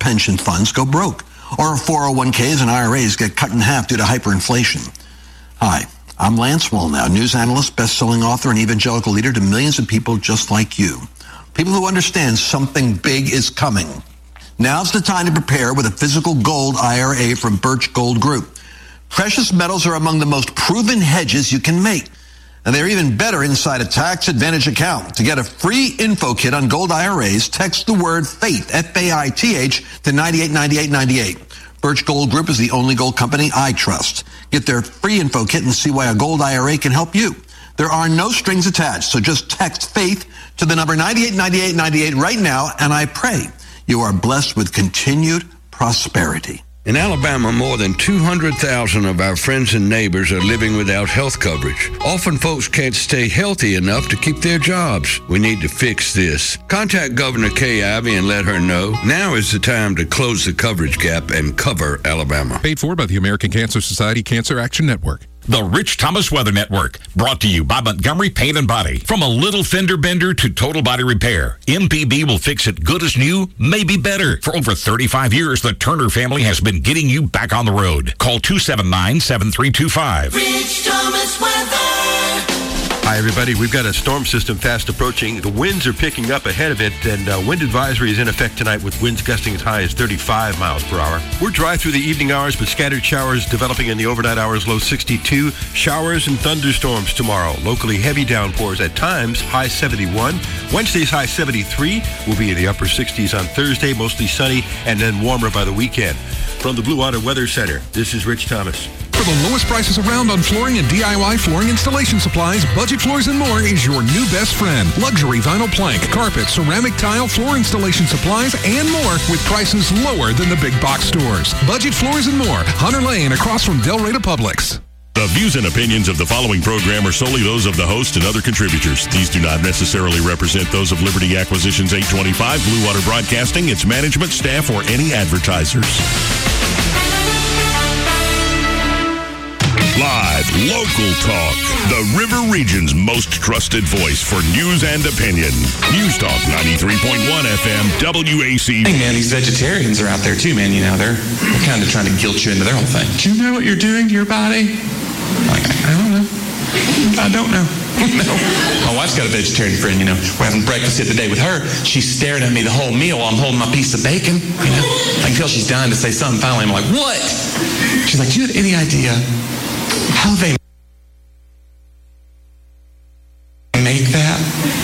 pension funds go broke, or 401ks and IRAs get cut in half due to hyperinflation. Hi, I'm Lance Wallnau, news analyst, best-selling author, and evangelical leader to millions of people just like you. People who understand something big is coming. Now's the time to prepare with a physical gold IRA from Birch Gold Group. Precious metals are among the most proven hedges you can make. And they're even better inside a tax advantage account. To get a free info kit on gold IRAs, text the word FAITH, F-A-I-T-H, to 989898. Birch Gold Group is the only gold company I trust. Get their free info kit and see why a gold IRA can help you. There are no strings attached, so just text FAITH to the number 989898 right now, and I pray you are blessed with continued prosperity. In Alabama, more than 200,000 of our friends and neighbors are living without health coverage. Often folks can't stay healthy enough to keep their jobs. We need to fix this. Contact Governor Kay Ivey and let her know now is the time to close the coverage gap and cover Alabama. Paid for by the American Cancer Society Cancer Action Network. The Rich Thomas Weather Network, brought to you by Montgomery Paint and Body. From a little fender bender to total body repair, MPB will fix it good as new, maybe better. For over 35 years, the Turner family has been getting you back on the road. Call 279-7325. Rich Thomas Weather. Hi, everybody. We've got a storm system fast approaching. The winds are picking up ahead of it, and wind advisory is in effect tonight with winds gusting as high as 35 miles per hour. We're dry through the evening hours, but scattered showers developing in the overnight hours, low 62. Showers and thunderstorms tomorrow. Locally heavy downpours at times, high 71. Wednesday's high 73. Will be in the upper 60s on Thursday, mostly sunny, and then warmer by the weekend. From the Blue Water Weather Center, this is Rich Thomas. For the lowest prices around on flooring and DIY flooring installation supplies, Budget Floors and More is your new best friend. Luxury vinyl plank, carpet, ceramic tile, floor installation supplies, and more with prices lower than the big box stores. Budget Floors and More, Hunter Lane, across from Del Rey Publix. The views and opinions of the following program are solely those of the host and other contributors. These do not necessarily represent those of Liberty Acquisitions 825, Blue Water Broadcasting, its management, staff, or any advertisers. Live, local talk. The River Region's most trusted voice for news and opinion. News Talk 93.1 FM, WAC. Hey, man, these vegetarians are out there, too, man. You know, they're kind of trying to guilt you into their whole thing. Do you know what you're doing to your body? Like, I don't know. I don't know. No. My wife's got a vegetarian friend, you know. We're having breakfast the other day with her. She's staring at me the whole meal while I'm holding my piece of bacon. You know, I can tell she's dying to say something. Finally, I'm like, what? She's like, do you have any idea how they make that?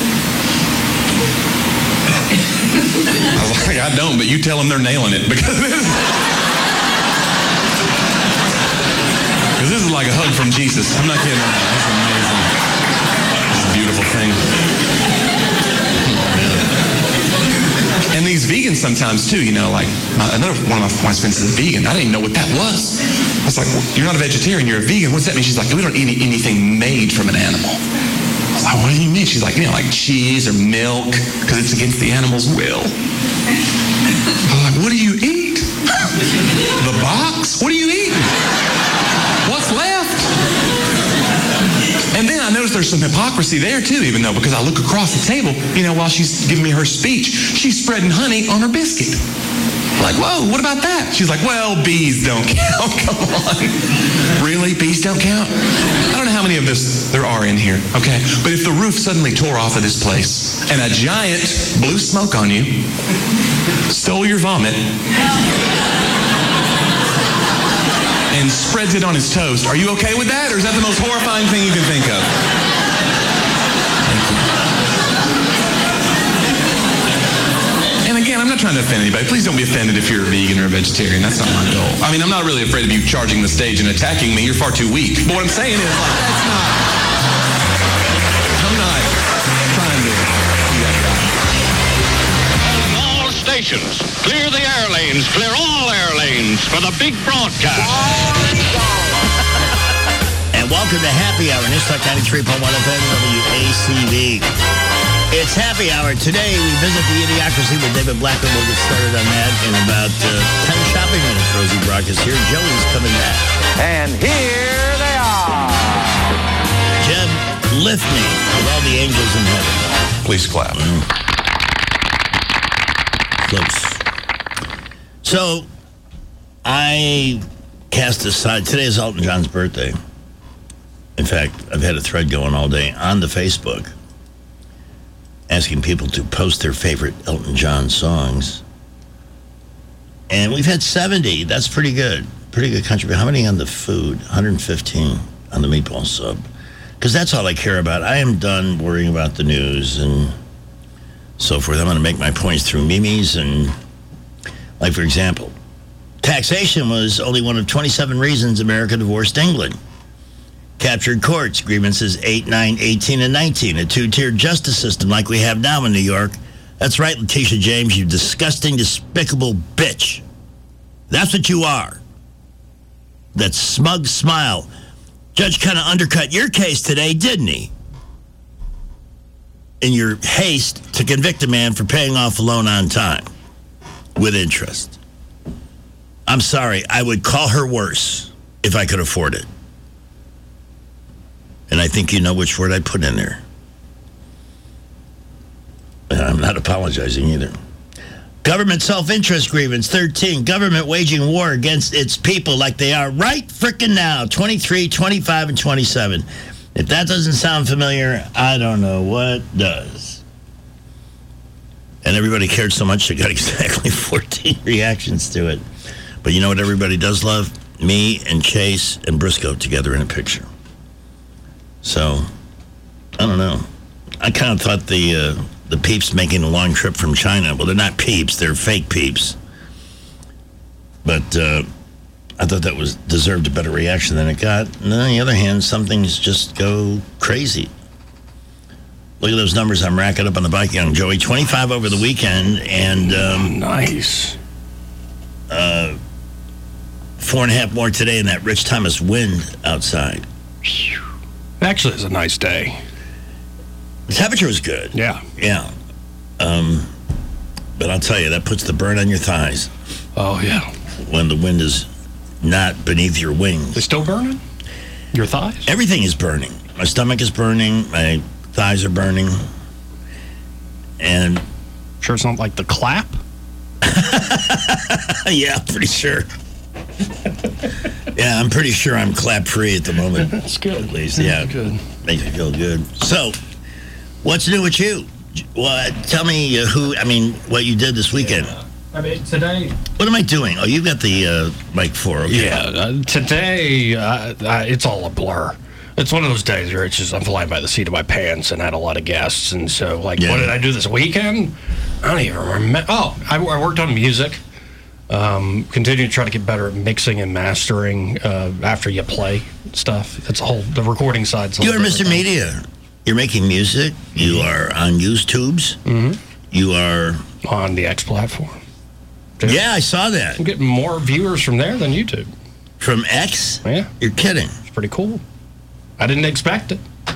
I was like, I don't, but you tell them they're nailing it, because this is like a hug from Jesus. I'm not kidding. That's amazing. It's a beautiful thing. And these vegans sometimes too, you know, like another one of my friends is a vegan. I didn't even know what that was. I was like, well, you're not a vegetarian, you're a vegan. What does that mean? She's like, we don't eat anything made from an animal. I was like, what do you mean? She's like, you know, like cheese or milk, because it's against the animal's will. I was like, what do you eat? The box? What do you eat? What's left? And then I noticed there's some hypocrisy there too, even though, because I look across the table, you know, while she's giving me her speech, she's spreading honey on her biscuit. Like, whoa, what about that? She's like, well, bees don't count. Come on. Really? Bees don't count? I don't know how many of this there are in here, okay? But if the roof suddenly tore off of this place and a giant blew smoke on you, stole your vomit, and spreads it on his toast, are you okay with that? Or is that the most horrifying thing you can think of? And again, I'm not trying to offend anybody. Please don't be offended if you're a vegan or a vegetarian. That's not my goal. I mean, I'm not really afraid of you charging the stage and attacking me. You're far too weak. But what I'm saying is, like, that's not... I'm not trying to do that guy. All stations, clear the air lanes, clear all air lanes for the big broadcast. And welcome to Happy Hour, News Talk 93.1 FM, WACV. It's Happy Hour. Today, we visit the Idiocracy with David Blackman. We'll get started on that in about 10 shopping minutes. Rosie Brock is here. Joey's coming back. And here they are. Jeb, lift me with all the angels in heaven. Please clap. Close. So, I cast aside. Today is Elton John's birthday. In fact, I've had a thread going all day on the Facebook asking people to post their favorite Elton John songs. And we've had 70. That's pretty good. Pretty good contribution. How many on the food? 115 on the meatball sub. Because that's all I care about. I am done worrying about the news and so forth. I'm going to make my points through memes and, like, for example, taxation was only one of 27 reasons America divorced England. Captured courts, grievances 8, 9, 18, and 19. A two-tiered justice system like we have now in New York. That's right, Letitia James, you disgusting, despicable bitch. That's what you are. That smug smile. Judge kind of undercut your case today, didn't he? In your haste to convict a man for paying off a loan on time with interest. I'm sorry, I would call her worse if I could afford it. And I think you know which word I put in there. And I'm not apologizing either. Government self-interest grievance, 13. Government waging war against its people like they are right frickin' now, 23, 25, and 27. If that doesn't sound familiar, I don't know what does. And everybody cared so much, they got exactly 14 reactions to it. But you know what everybody does love? Me and Chase and Briscoe together in a picture. So, I don't know. I kind of thought the peeps making a long trip from China, well, they're not peeps, they're fake peeps. But I thought that deserved a better reaction than it got. And on the other hand, some things just go crazy. Look at those numbers I'm racking up on the bike, young Joey. 25 over the weekend, and nice. 4.5 more today in that Rich Thomas wind outside. Actually, it's a nice day. The temperature was good. Yeah. Yeah. But I'll tell you, that puts the burn on your thighs. Oh, yeah. When the wind is not beneath your wings. They still burning? Your thighs? Everything is burning. My stomach is burning. My thighs are burning. And... Sure it's not like the clap? Yeah, pretty sure. Yeah, I'm pretty sure I'm clap-free at the moment. That's good. At least, yeah. That's good. Makes me feel good. So, what's new with you? Well, tell me what you did this weekend. Yeah. I mean, today... What am I doing? Oh, you've got the mic 4, okay. Yeah, today, it's all a blur. It's one of those days where it's just, I'm flying by the seat of my pants and had a lot of guests. And so, what did I do this weekend? I don't even remember. Oh, I worked on music. Continue to try to get better at mixing and mastering after you play stuff. That's the recording side. You are Mr. Media. You're making music. You are on YouTubes. Mm-hmm. You are on the X platform. Dude, yeah, I saw that. I'm getting more viewers from there than YouTube. From X? Yeah. You're kidding. It's pretty cool. I didn't expect it,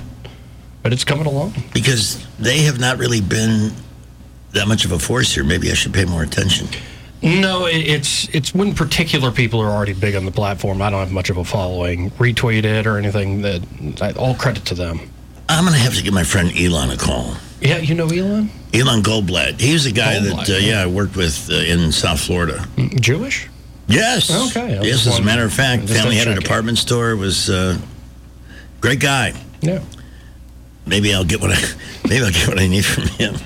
but it's coming along. Because they have not really been that much of a force here. Maybe I should pay more attention. No, it's when particular people are already big on the platform. I don't have much of a following. Retweet it or anything. All credit to them. I'm going to have to give my friend Elon a call. Yeah, you know Elon? Elon Goldblatt. He was a guy I worked with in South Florida. Jewish? Yes. Okay. Yes, as a matter of fact, family had a department store. Was great guy. Yeah. Maybe I'll get what I need from him.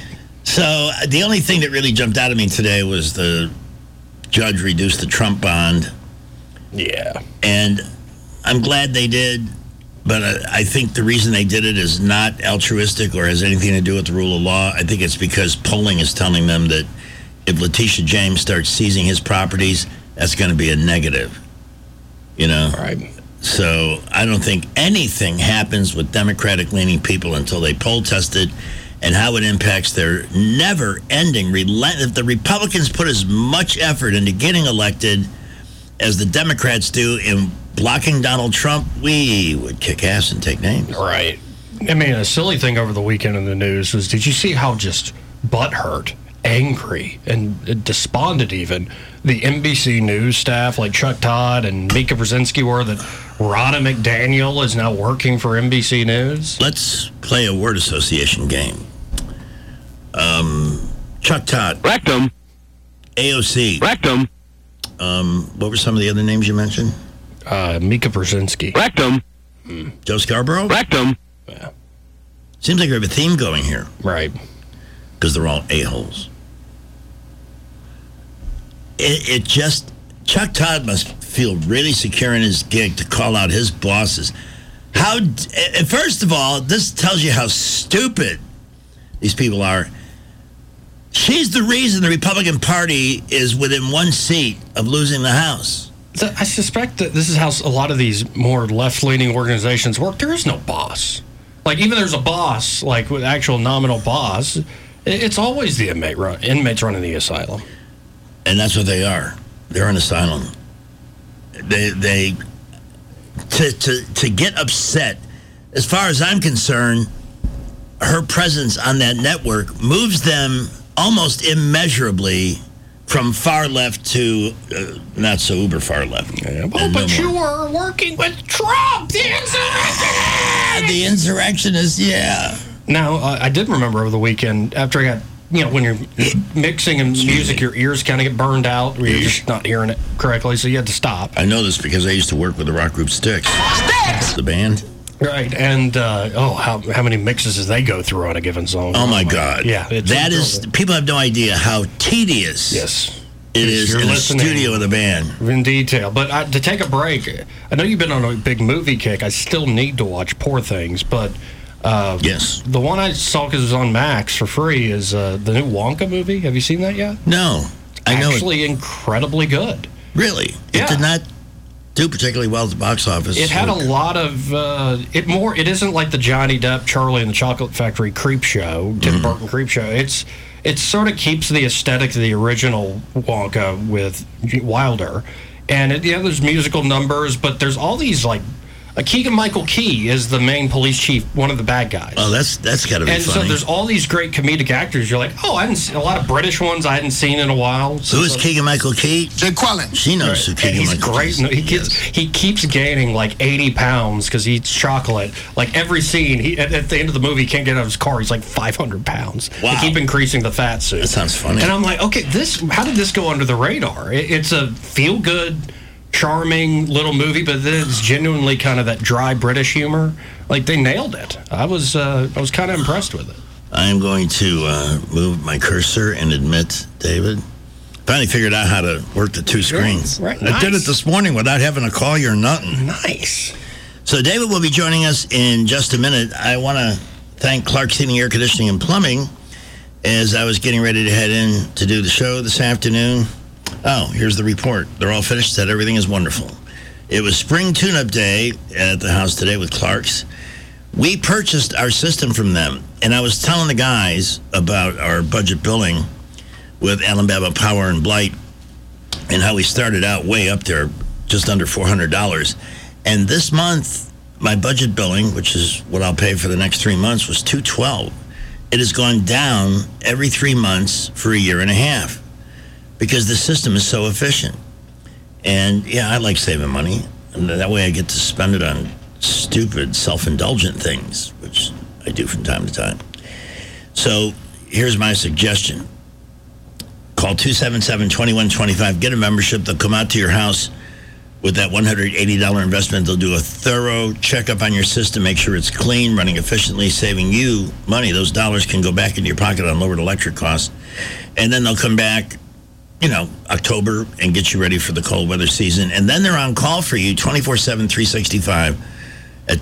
So the only thing that really jumped out at me today was the judge reduced the Trump bond. Yeah. And I'm glad they did, but I think the reason they did it is not altruistic or has anything to do with the rule of law. I think it's because polling is telling them that if Letitia James starts seizing his properties, that's going to be a negative. You know? Right. So I don't think anything happens with Democratic-leaning people until they poll tested, and how it impacts their never-ending if the Republicans put as much effort into getting elected as the Democrats do in blocking Donald Trump, we would kick ass and take names. Right. I mean, a silly thing over the weekend in the news was, did you see how just butthurt, angry, and despondent even the NBC News staff like Chuck Todd and Mika Brzezinski were that Ronna McDaniel is now working for NBC News? Let's play a word association game. Chuck Todd. Rectum. AOC. Rectum. What were some of the other names you mentioned? Mika Brzezinski. Rectum. Joe Scarborough? Rectum. Yeah. Seems like we have a theme going here. Right. Because they're all a-holes. It just... Chuck Todd must feel really secure in his gig to call out his bosses. First of all, this tells you how stupid these people are. She's the reason the Republican Party is within one seat of losing the House. So I suspect that this is how a lot of these more left-leaning organizations work. There is no boss. Like, even there's a boss, like with actual nominal boss, it's always the inmates running the asylum. And that's what they are. They're an asylum. To get upset, as far as I'm concerned, her presence on that network moves them almost immeasurably from far left to not so uber far left. Yeah, well, but you were working with Trump, the insurrectionists. The insurrectionists, yeah. Now, I did remember over the weekend, after I got, when you're mixing and music, your ears kind of get burned out, where you're just not hearing it correctly, so you had to stop. I know this because I used to work with the rock group Styx. Styx! The band. Right, and how many mixes does they go through on a given song? Oh my God! Yeah, that is. People have no idea how tedious. Yes, it is in a studio with a band. In detail, but to take a break, I know you've been on a big movie kick. I still need to watch Poor Things, but yes, the one I saw because it was on Max for free is the new Wonka movie. Have you seen that yet? No, I know. Actually, incredibly good. Really, it did not do particularly well at the box office. It had a lot of it isn't like the Johnny Depp Charlie and the Chocolate Factory creep show, Tim Burton creep show. It sort of keeps the aesthetic of the original Wonka with Wilder, and there's musical numbers, but there's all these like Keegan-Michael Key is the main police chief, one of the bad guys. Oh, that's got to be funny. And so there's all these great comedic actors. You're like, I hadn't seen a lot of British ones I hadn't seen in a while. Who is Keegan-Michael Key? Jake Quellen. She knows who Keegan-Michael Key is. He's great. He keeps gaining like 80 pounds because he eats chocolate. Like every scene, at the end of the movie, he can't get out of his car. He's like 500 pounds. Wow. They keep increasing the fat suit. That sounds funny. And I'm like, okay, how did this go under the radar? It's a feel-good, charming little movie, but then it's genuinely kind of that dry British humor. Like, they nailed it. I was kind of impressed with it. I am going to move my cursor and admit, David, finally figured out how to work the two screens. Right, I did it this morning without having to call you or nothing. Nice. So David will be joining us in just a minute. I want to thank Clark's Heating, Air Conditioning, and Plumbing as I was getting ready to head in to do the show this afternoon. Oh, here's the report. They're all finished. Said everything is wonderful. It was spring tune-up day at the house today with Clark's. We purchased our system from them, and I was telling the guys about our budget billing with Alabama Power and Blight and how we started out way up there, just under $400. And this month, my budget billing, which is what I'll pay for the next 3 months, was $212. It has gone down every 3 months for a year and a half, because the system is so efficient. And, yeah, I like saving money. And that way I get to spend it on stupid, self-indulgent things, which I do from time to time. So here's my suggestion. Call 277-2125. Get a membership. They'll come out to your house with that $180 investment. They'll do a thorough checkup on your system, make sure it's clean, running efficiently, saving you money. Those dollars can go back into your pocket on lowered electric costs. And then they'll come back October and get you ready for the cold weather season. And then they're on call for you 24/7, 365 at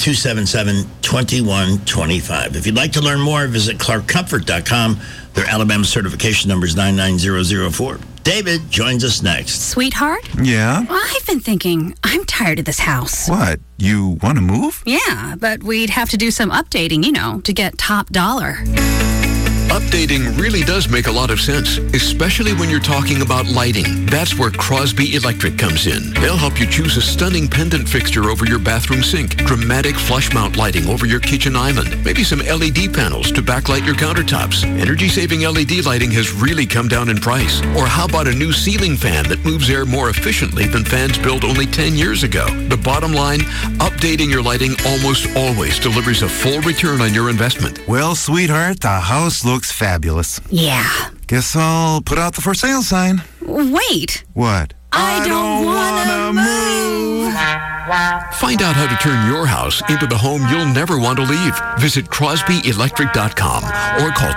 277-2125. If you'd like to learn more, visit clarkcomfort.com. Their Alabama certification number is 99004. David joins us next. Sweetheart? Yeah? Well, I've been thinking, I'm tired of this house. What? You want to move? Yeah, but we'd have to do some updating, to get top dollar. Updating really does make a lot of sense, especially when you're talking about lighting. That's where Crosby Electric comes in. They'll help you choose a stunning pendant fixture over your bathroom sink, dramatic flush mount lighting over your kitchen island, maybe some LED panels to backlight your countertops. Energy-saving LED lighting has really come down in price. Or how about a new ceiling fan that moves air more efficiently than fans built only 10 years ago? The bottom line, updating your lighting almost always delivers a full return on your investment. Well, sweetheart, the house looks fabulous. Yeah. Guess I'll put out the for sale sign. Wait. What? I don't want to move. Find out how to turn your house into the home you'll never want to leave. Visit CrosbyElectric.com or call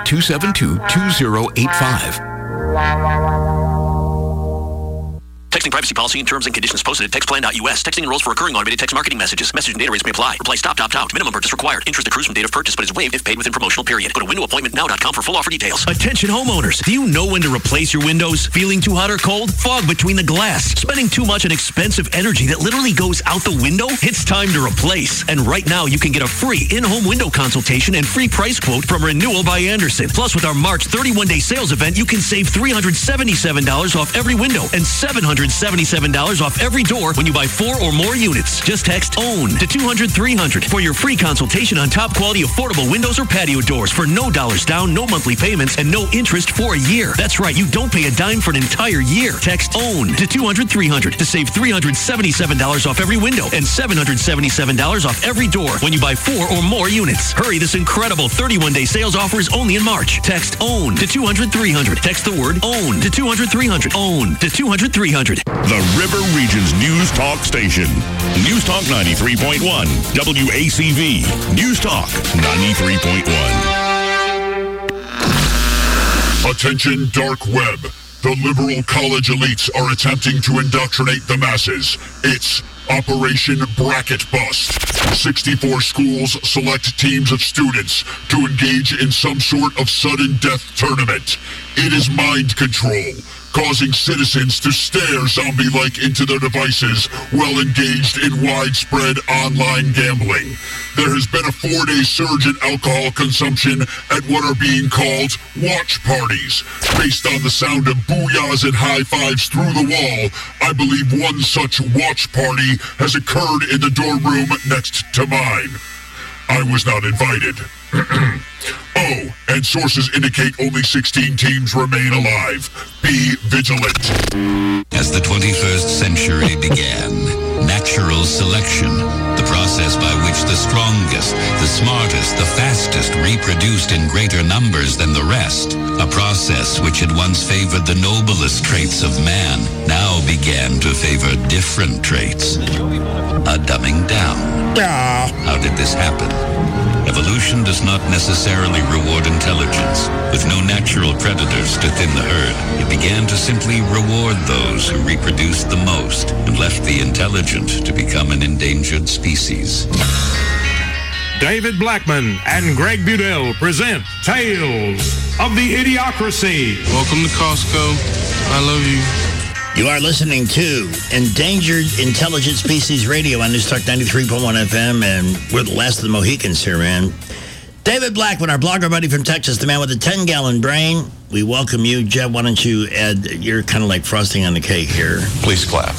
272-2085. Texting privacy policy and terms and conditions posted at textplan.us. Texting enrolls for recurring automated text marketing messages. Message and data rates may apply. Reply stop, opt out. Minimum purchase required. Interest accrues from date of purchase but is waived if paid within promotional period. Go to windowappointmentnow.com for full offer details. Attention homeowners. Do you know when to replace your windows? Feeling too hot or cold? Fog between the glass? Spending too much on expensive energy that literally goes out the window? It's time to replace. And right now you can get a free in-home window consultation and free price quote from Renewal by Andersen. Plus with our March 31-day sales event, you can save $377 off every window and $777 off every door when you buy 4 or more units. Just text OWN to 200-300 for your free consultation on top quality affordable windows or patio doors for no dollars down, no monthly payments, and no interest for a year. That's right, you don't pay a dime for an entire year. Text OWN to 200-300 to save $377 off every window and $777 off every door when you buy 4 or more units. Hurry, this incredible 31-day sales offer is only in March. Text OWN to 200-300. Text the word OWN to 200-300. OWN to 200-300. The River Region's News Talk station. News Talk 93.1. WACV. News Talk 93.1. Attention, dark web. The liberal college elites are attempting to indoctrinate the masses. It's Operation Bracket Bust. 64 schools select teams of students to engage in some sort of sudden death tournament. It is mind control, causing citizens to stare zombie-like into their devices while engaged in widespread online gambling. There has been a 4-day surge in alcohol consumption at what are being called watch parties. Based on the sound of booyahs and high fives through the wall, I believe one such watch party has occurred in the dorm room next to mine. I was not invited. Oh, and sources indicate only 16 teams remain alive. Be vigilant. As the 21st century began, natural selection, the process by which the strongest, the smartest, the fastest reproduced in greater numbers than the rest, a process which had once favored the noblest traits of man, now began to favor different traits. A dumbing down. How did this happen? Evolution does not necessarily reward intelligence. With no natural predators to thin the herd, it began to simply reward those who reproduced the most and left the intelligent to become an endangered species. David Blackman and Greg Budell present Tales of the Idiocracy. Welcome to Costco. I love you. You are listening to Endangered Intelligent Species Radio on News Talk 93.1 FM, and we're the last of the Mohicans here, man. David Blackman, our blogger buddy from Texas, the man with a 10-gallon brain. We welcome you. Jeb, why don't you add, you're kind of like frosting on the cake here. Please clap.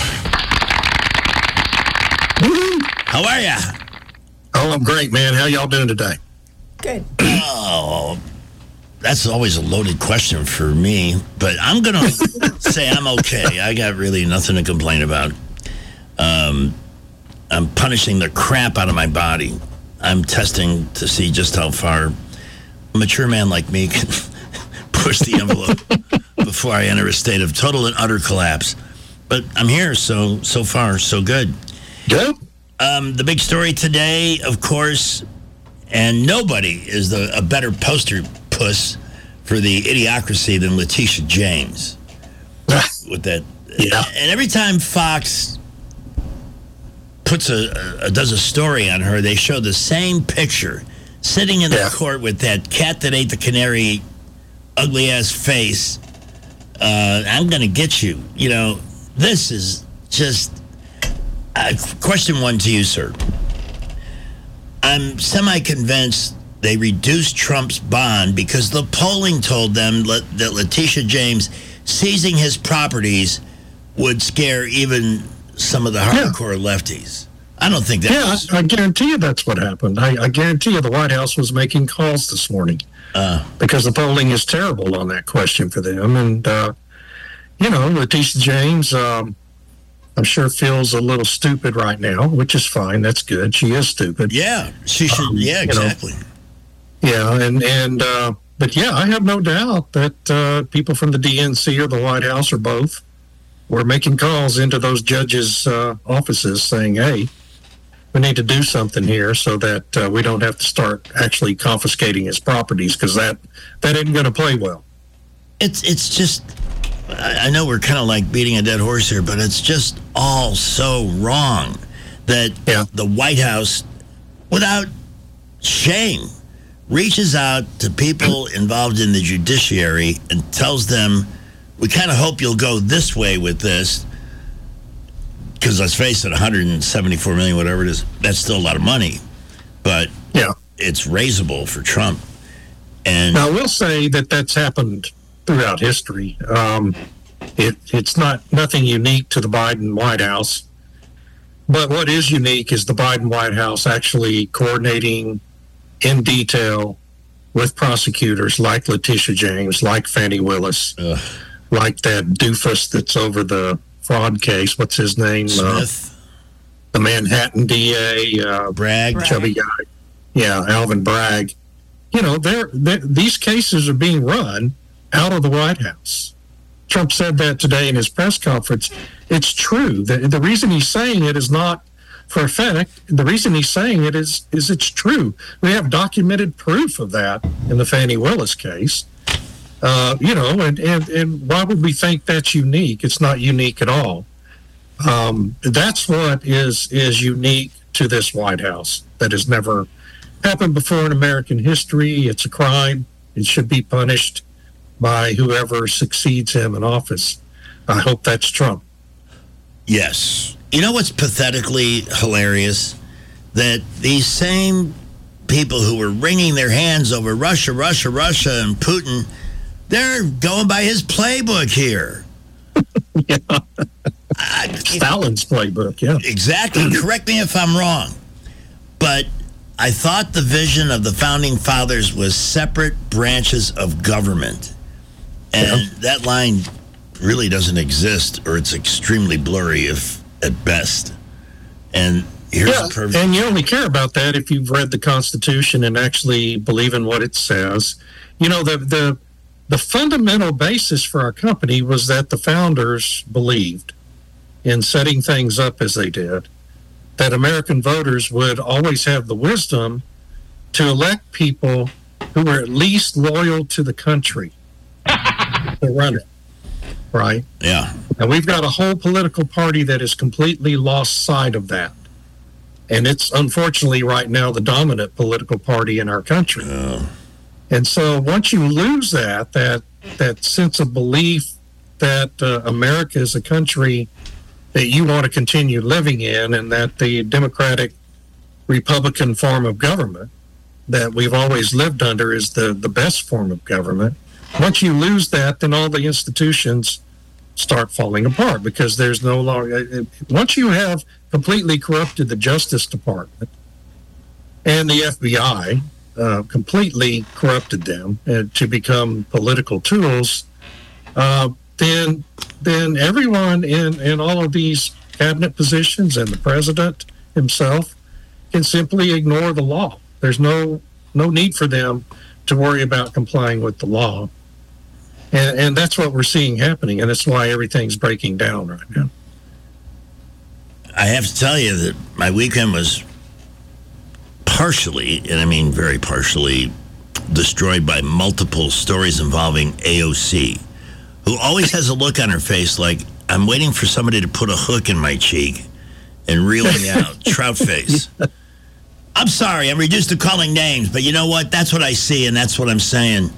How are ya? Oh, I'm great, man. How y'all doing today? Good. Oh, that's always a loaded question for me, but I'm going to say I'm okay. I got really nothing to complain about. I'm punishing the crap out of my body. I'm testing to see just how far a mature man like me can push the envelope before I enter a state of total and utter collapse. But I'm here, so far, so good. Good. The big story today, of course, and nobody is a better poster puss for the idiocracy than Letitia James. With that, yeah. And every time Fox puts does a story on her, they show the same picture, sitting in the court with that cat that ate the canary, ugly ass face. I'm gonna get you. You know, this is just. Question one to you, sir. I'm semi-convinced they reduced Trump's bond because the polling told them that Letitia James seizing his properties would scare even some of the hardcore lefties. I don't think that. Yeah, I guarantee you that's what happened. I guarantee you the White House was making calls this morning because the polling is terrible on that question for them. And, Letitia James, I'm sure feels a little stupid right now, which is fine. That's good. She is stupid. Yeah, she should. Yeah, exactly. And But yeah, I have no doubt that people from the DNC or the White House or both were making calls into those judges' offices saying, hey, we need to do something here so that we don't have to start actually confiscating his properties, because that isn't going to play well. It's just, I know we're kind of like beating a dead horse here, but it's just all so wrong that the White House, without shame, reaches out to people involved in the judiciary and tells them, we kind of hope you'll go this way with this, because let's face it, $174 million, whatever it is, that's still a lot of money, but it's raisable for Trump. And now, I will say that that's happened throughout history. It's nothing unique to the Biden White House, but what is unique is the Biden White House actually coordinating in detail with prosecutors like Letitia James, like Fani Willis, like that doofus that's over the fraud case. What's his name? Smith. The Manhattan DA. Bragg. Chubby guy. Yeah, Alvin Bragg. You know, these cases are being run out of the White House. Trump said that today in his press conference. It's true. The reason he's saying it is not for effect. The reason he's saying it is it's true. We have documented proof of that in the Fani Willis case. You know, and why would we think that's unique? It's not unique at all. That's what is unique to this White House that has never happened before in American history. It's a crime. It should be punished by whoever succeeds him in office. I hope that's Trump. Yes. You know what's pathetically hilarious? That these same people who were wringing their hands over Russia, and Putin, they're going by his playbook here. Stalin's playbook, yeah. Exactly. Correct me if I'm wrong. But I thought the vision of the Founding Fathers was separate branches of government. And that line really doesn't exist, or it's extremely blurry, if at best. And here's the perfect... And you only care about that if you've read the Constitution and actually believe in what it says. You know, the fundamental basis for our company was that the founders believed in setting things up as they did, that American voters would always have the wisdom to elect people who were at least loyal to the country to run it, right? Yeah. And we've got a whole political party that has completely lost sight of that. And it's unfortunately right now the dominant political party in our country. And so once you lose that sense of belief that America is a country that you want to continue living in, and that the Democratic Republican form of government that we've always lived under is the best form of government. Once you lose that, then all the institutions start falling apart, because there's no longer... Once you have completely corrupted the Justice Department and the FBI, completely corrupted them to become political tools, then everyone in all of these cabinet positions and the president himself can simply ignore the law. There's no need for them to worry about complying with the law. And that's what we're seeing happening, and that's why everything's breaking down right now. I have to tell you that my weekend was partially, and I mean very partially, destroyed by multiple stories involving AOC, who always has a look on her face like, I'm waiting for somebody to put a hook in my cheek and reel me out. Trout face. I'm sorry, I'm reduced to calling names, but you know what? That's what I see, and that's what I'm saying.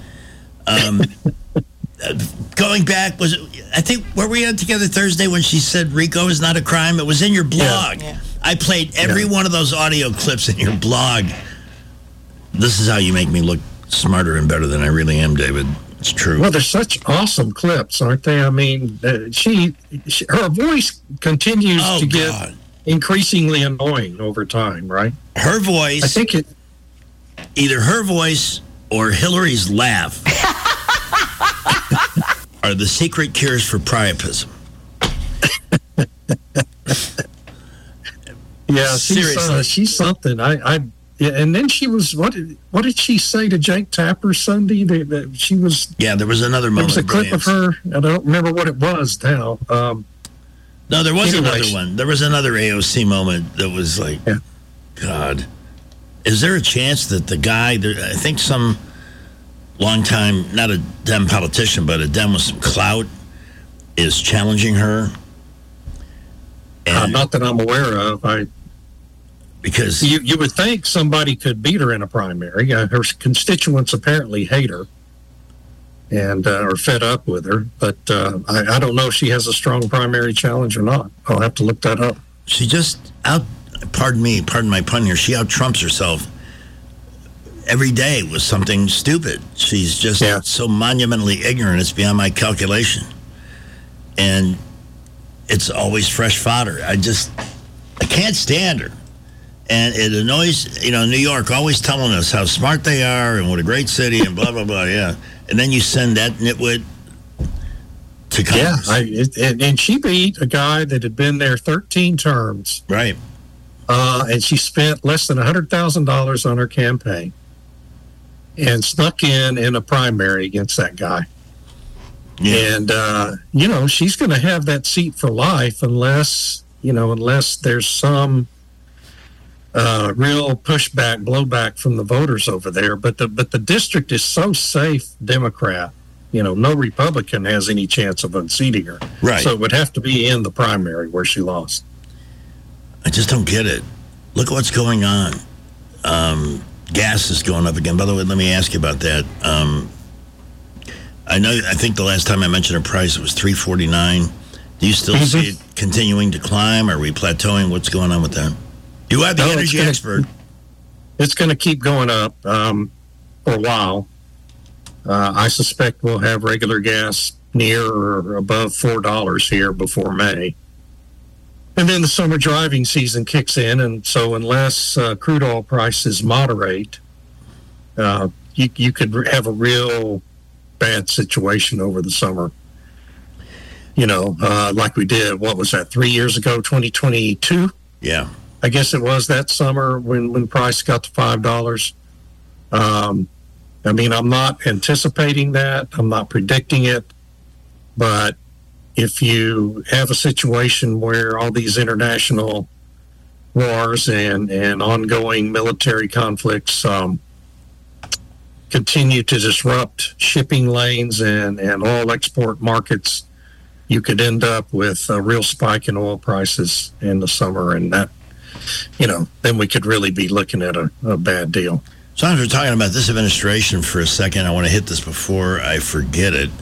Going back, I think, were we on together Thursday when she said RICO is not a crime? It was in your blog. Yeah. I played every one of those audio clips in your blog. This is how you make me look smarter and better than I really am, David. It's true. Well, they're such awesome clips, aren't they? I mean, her voice continues to get increasingly annoying over time, right? Her voice. I think it. Either her voice or Hillary's laugh are the secret cures for priapism. Yeah, she's something. and then she was, what did she say to Jake Tapper Sunday? That she was. Yeah, there was another moment. There was a clip of her. I don't remember what it was now. No, there was another one. There was another AOC moment that was like, God, is there a chance that the guy, I think some long time, not a Dem politician, but a Dem with some clout, is challenging her? Not that I'm aware of. Because you would think somebody could beat her in a primary. Her constituents apparently hate her and are fed up with her. But I don't know if she has a strong primary challenge or not. I'll have to look that up. She just pardon my pun here, she out-Trumps herself every day with something stupid. She's just so monumentally ignorant, it's beyond my calculation. And it's always fresh fodder. I can't stand her. And it annoys, New York always telling us how smart they are and what a great city and blah, blah, blah, yeah. And then you send that nitwit to Congress. Yeah, and she beat a guy that had been there 13 terms. Right. And she spent less than $100,000 on her campaign and snuck in a primary against that guy. Yeah. And, she's going to have that seat for life unless there's some real pushback, blowback from the voters over there. But the district is so safe Democrat, no Republican has any chance of unseating her. Right. So it would have to be in the primary where she lost. I just don't get it. Look what's going on. Gas is going up again. By the way, let me ask you about that. I think the last time I mentioned a price, it was $3.49. Do you still see it continuing to climb? Are we plateauing? What's going on with that? You are the energy expert. It's going to keep going up for a while. I suspect we'll have regular gas near or above $4 here before May. And then the summer driving season kicks in, and so unless crude oil prices moderate, you could have a real bad situation over the summer. Like we did, what was that, 3 years ago, 2022? Yeah. I guess it was that summer when price got to $5. I'm not anticipating that. I'm not predicting it. But if you have a situation where all these international wars and ongoing military conflicts continue to disrupt shipping lanes and oil export markets, you could end up with a real spike in oil prices in the summer, and that, then we could really be looking at a bad deal. So as we're talking about this administration for a second, I want to hit this before I forget it.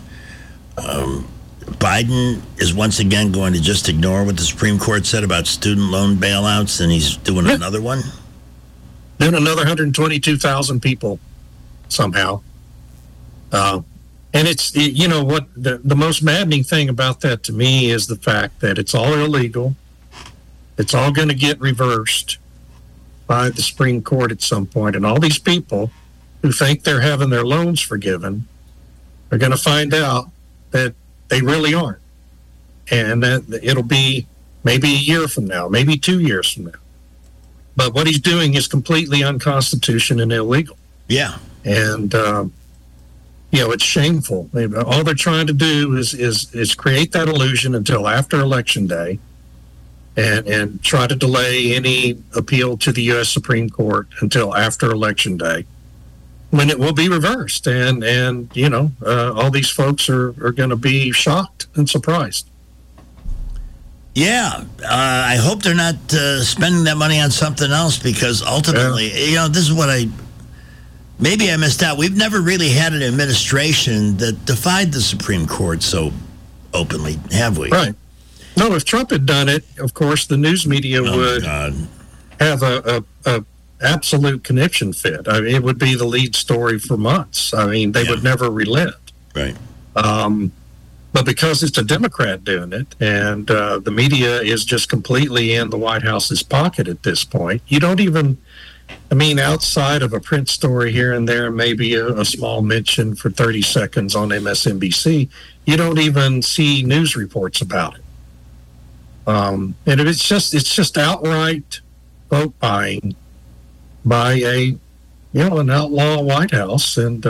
Biden is once again going to just ignore what the Supreme Court said about student loan bailouts, and he's doing another one? Then another 122,000 people somehow. And it's, what the most maddening thing about that to me is the fact that it's all illegal. It's all going to get reversed by the Supreme Court at some point. And all these people who think they're having their loans forgiven are going to find out that they really aren't. And that it'll be maybe a year from now, maybe 2 years from now. But what he's doing is completely unconstitutional and illegal. Yeah. And, it's shameful. All they're trying to do is create that illusion until after Election Day and try to delay any appeal to the U.S. Supreme Court until after Election Day, when it will be reversed. And all these folks are going to be shocked and surprised. Yeah. I hope they're not spending that money on something else, because ultimately, this is what maybe I missed out. We've never really had an administration that defied the Supreme Court so openly, have we? Right. No, if Trump had done it, of course, the news media would have a absolute conniption fit. It would be the lead story for months. They would never relent. Right. But because it's a Democrat doing it, and the media is just completely in the White House's pocket at this point, you don't even... outside of a print story here and there, maybe a small mention for 30 seconds on MSNBC, you don't even see news reports about it. And it's just outright vote buying by an outlaw White House, and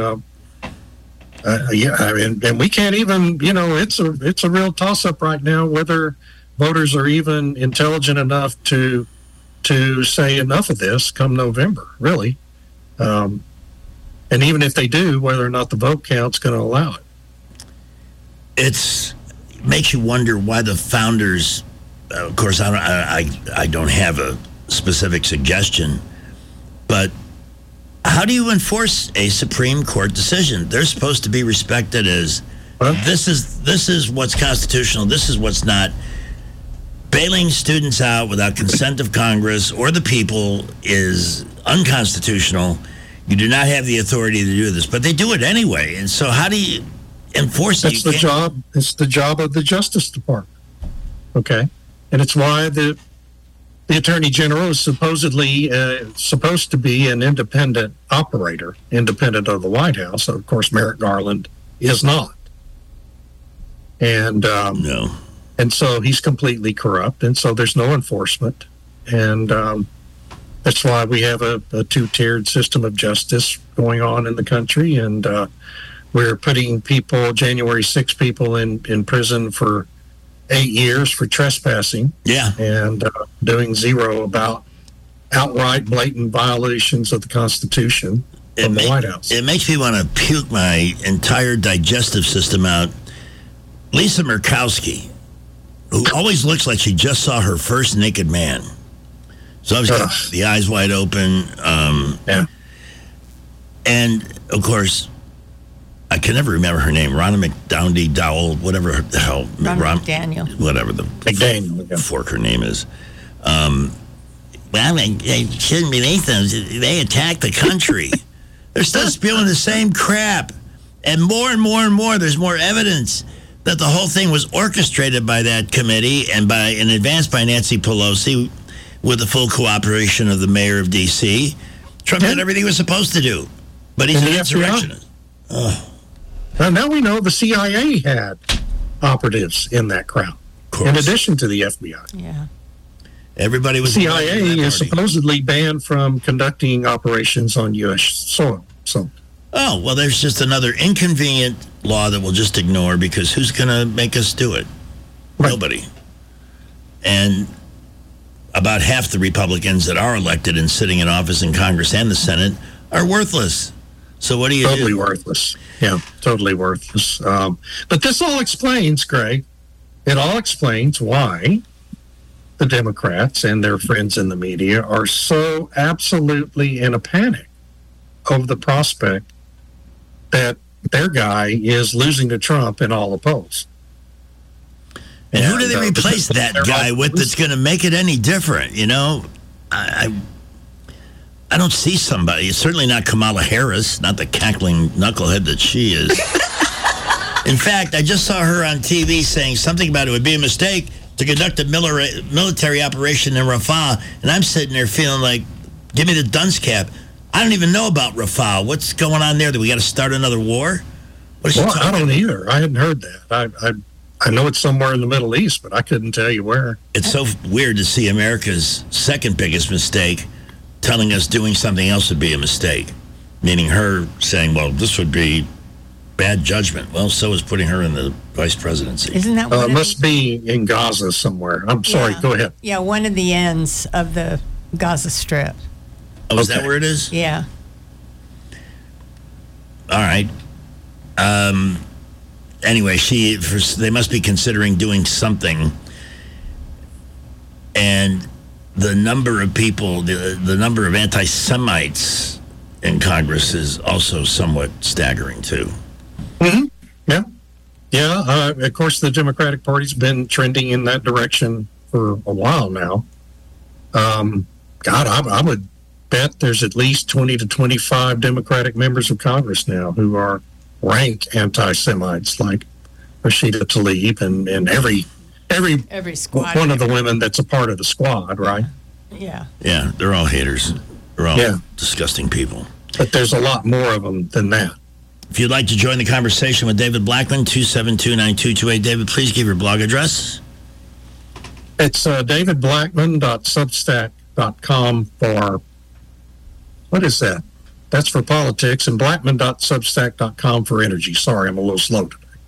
and we can't even, it's a real toss-up right now whether voters are even intelligent enough to say enough of this come November, really. And even if they do, whether or not the vote count's going to allow it. It makes you wonder why the founders, of course, I don't have a specific suggestion, but how do you enforce a Supreme Court decision? They're supposed to be respected as this is what's constitutional, this is what's not. Bailing students out without consent of Congress or the people is unconstitutional. You do not have the authority to do this, but they do it anyway. And so how do you enforce it? It's the job of the Justice Department. Okay. And it's why the Attorney General is supposedly supposed to be an independent operator, independent of the White House. Of course, Merrick Garland is not. And no. And so he's completely corrupt, and so there's no enforcement. And that's why we have a two-tiered system of justice going on in the country, and we're putting January 6 people in prison for 8 years for trespassing. Yeah. And doing zero about outright blatant violations of the Constitution from the White House. It makes me want to puke my entire digestive system out. Lisa Murkowski, who always looks like she just saw her first naked man. So always got the eyes wide open. Yeah. And, of course, I can never remember her name. Ronna McDowdy Dowell, whatever the hell. Ronna McDaniel. Whatever the fork her name is. Well, they shouldn't be Nathan. They attacked the country. They're still spewing the same crap. And more, there's more evidence that the whole thing was orchestrated by that committee and in advance by Nancy Pelosi with the full cooperation of the mayor of D.C. Trump did everything he was supposed to do. But he's an insurrectionist. Now we know the CIA had operatives in that crowd, in addition to the FBI. Yeah. Everybody was. The CIA is supposedly banned from conducting operations on U.S. soil. So. Oh, well, there's just another inconvenient law that we'll just ignore because who's going to make us do it? Right. Nobody. And about half the Republicans that are elected and sitting in office in Congress and the Senate are worthless. So what do you do? Totally worthless. Yeah, totally worthless. But this all explains, Greg, it all explains why the Democrats and their friends in the media are so absolutely in a panic over the prospect that their guy is losing to Trump in all the polls. And who do they replace that guy with that's going to make it any different? You know, I don't see somebody. It's certainly not Kamala Harris, not the cackling knucklehead that she is. In fact, I just saw her on TV saying something about it would be a mistake to conduct a military operation in Rafah, and I'm sitting there feeling like, give me the dunce cap. I don't even know about Rafah. What's going on there? Do we got to start another war? What is she talking I don't either. I hadn't heard that. I know it's somewhere in the Middle East, but I couldn't tell you where. It's so weird to see America's second biggest mistake telling us doing something else would be a mistake, meaning her saying, well, this would be bad judgment. Well, so is putting her in the vice presidency. Isn't that it must be in Gaza somewhere. I'm sorry, go ahead. Yeah, one of the ends of the Gaza Strip. Oh, is that where it is? Yeah. All right. Anyway, they must be considering doing something. And the number of people, the number of anti-Semites in Congress is also somewhat staggering, too. Mm-hmm. Yeah. Yeah. Of course, the Democratic Party's been trending in that direction for a while now. I would bet there's at least 20 to 25 Democratic members of Congress now who are rank anti-Semites, like Rashida Tlaib and every squad. One of the women that's a part of the squad, right? Yeah. Yeah, they're all haters. They're all disgusting people. But there's a lot more of them than that. If you'd like to join the conversation with David Blackman, 272-9228. David, please give your blog address. It's davidblackman.substack.com for What is that? That's for politics, and blackman.substack.com for energy. Sorry, I'm a little slow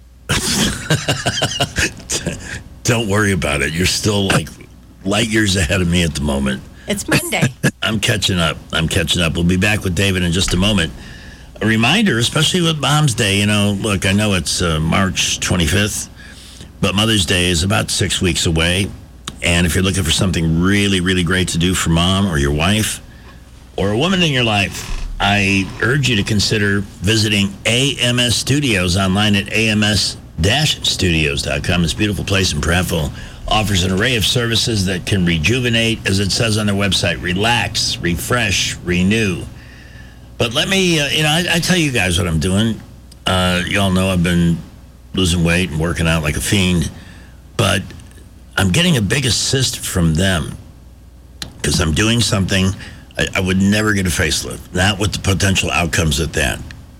today. Don't worry about it. You're still like light years ahead of me at the moment. It's Monday. I'm catching up. We'll be back with David in just a moment. A reminder, especially with Mom's Day, look, I know it's March 25th, but Mother's Day is about 6 weeks away. And if you're looking for something really, really great to do for Mom or your wife or a woman in your life, I urge you to consider visiting AMS Studios online at ams-studios.com. This beautiful place in Prattville offers an array of services that can rejuvenate, as it says on their website, relax, refresh, renew. But let me, I tell you guys what I'm doing. Y'all know I've been losing weight and working out like a fiend, but I'm getting a big assist from them because I'm doing something I would never get a facelift, not with the potential outcomes of that.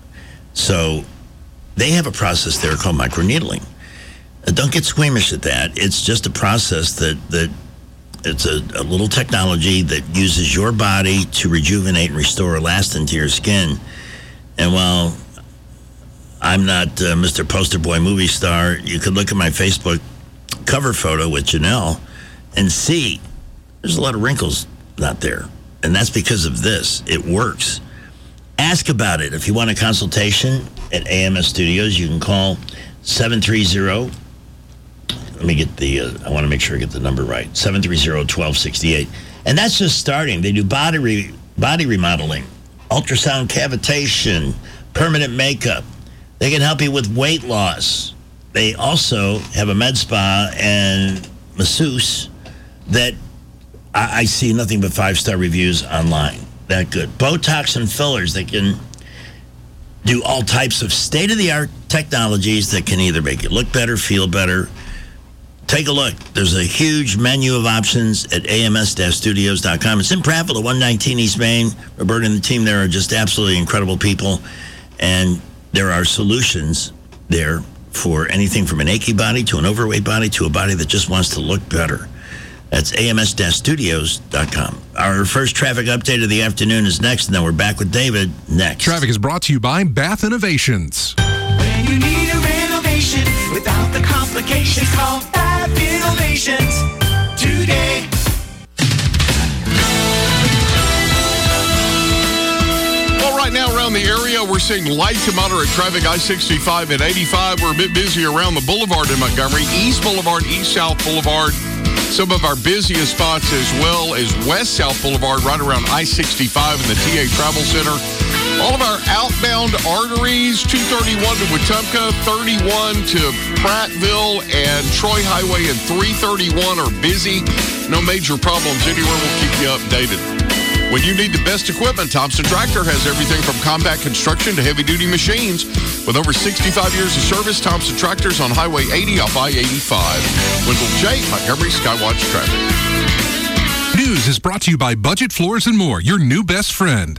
So they have a process there called microneedling. Don't get squeamish at that. It's just a process that it's a little technology that uses your body to rejuvenate and restore elastin to your skin. And while I'm not Mr. Poster Boy movie star, you could look at my Facebook cover photo with Janelle and see there's a lot of wrinkles not there. And that's because of this. It works. Ask about it. If you want a consultation at AMS Studios, you can call 730. Let me get I want to make sure I get the number right. 730-1268. And that's just starting. They do body remodeling, ultrasound cavitation, permanent makeup. They can help you with weight loss. They also have a med spa and masseuse that I see nothing but 5-star reviews online. That good. Botox and fillers. They can do all types of state-of-the-art technologies that can either make you look better, feel better. Take a look. There's a huge menu of options at ams-studios.com. It's in Prattville at 119 East Main. Roberta and the team there are just absolutely incredible people. And there are solutions there for anything from an achy body to an overweight body to a body that just wants to look better. That's ams-studios.com. Our first traffic update of the afternoon is next, and then we're back with David next. Traffic is brought to you by Bath Innovations. When you need a renovation without the complications, call Bath Innovations today. Well, right now around the area, we're seeing light to moderate traffic. I-65 and 85. We're a bit busy around the boulevard in Montgomery. East Boulevard, East-South Boulevard. Some of our busiest spots, as well as West-South Boulevard, right around I-65 and the TA Travel Center. All of our outbound arteries, 231 to Wetumpka, 31 to Prattville, and Troy Highway and 331 are busy. No major problems anywhere. We'll keep you updated. When you need the best equipment, Thompson Tractor has everything from compact construction to heavy-duty machines. With over 65 years of service, Thompson Tractor's on Highway 80 off I-85. Wendell J., Montgomery Skywatch Traffic. News is brought to you by Budget Floors and More, your new best friend.